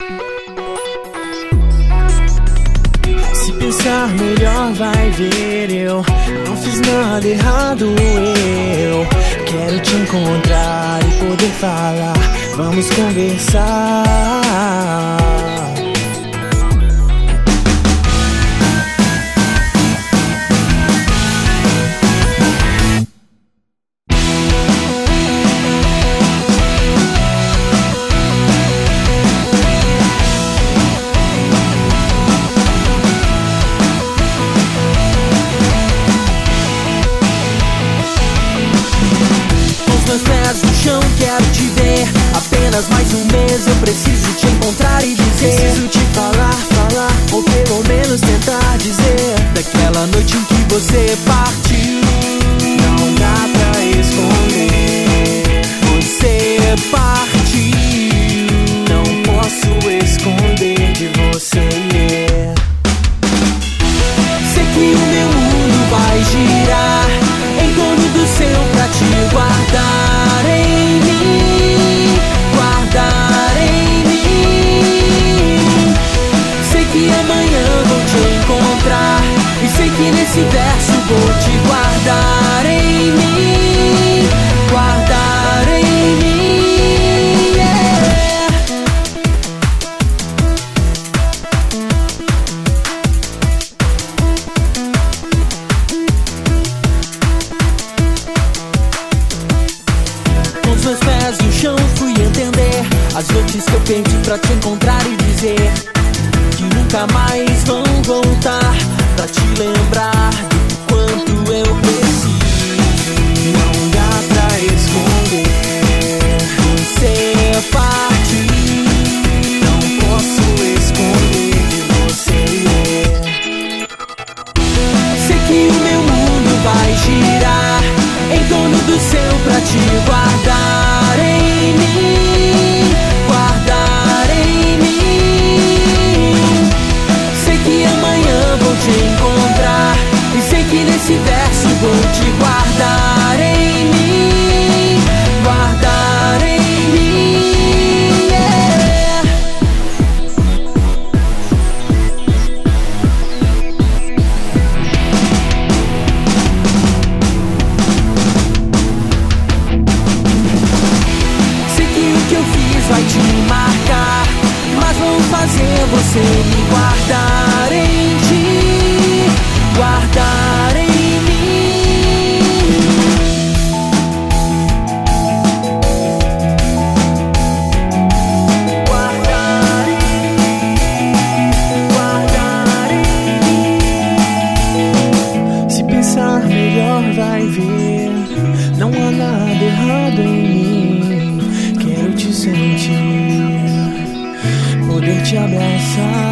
Se pensar melhor vai ver, eu não fiz nada errado, eu quero te encontrar e poder falar, vamos conversar. Meus pés no chão, quero te ver. Apenas mais um mês, eu preciso te encontrar e dizer. Preciso te falar, ou pelo menos tentar dizer. Daquela noite em que você partiu, não dá pra esconder. Você partiu, não posso esconder de você. Sei que o meu mundo vai girar em torno do seu pra te guardar em mim, guardar em mim. Sei que amanhã vou te encontrar e sei que nesse verso vou te guardar em mim, guardar em mim, yeah. Com os meus pés no chão fui entender as noites que eu perdi pra te encontrar e dizer que nunca mais vão voltar, pra te lembrar do quanto eu preciso. Não dá pra esconder, você partiu, não posso esconder de você. Sei que o meu mundo vai girar em torno do seu pra te guardar em mim, guardar em mim. Sei que amanhã vou te encontrar e sei que nesse verso vou te guardar em mim, guardar em mim, yeah. Sei que o que eu fiz vai te marcar, mas vou fazer você me guardar em ti, guardar em mim. Guardar em mim, guardar em mim. Se pensar melhor vai ver, não há nada errado em mim. Quero te sentir, poder te abraçar.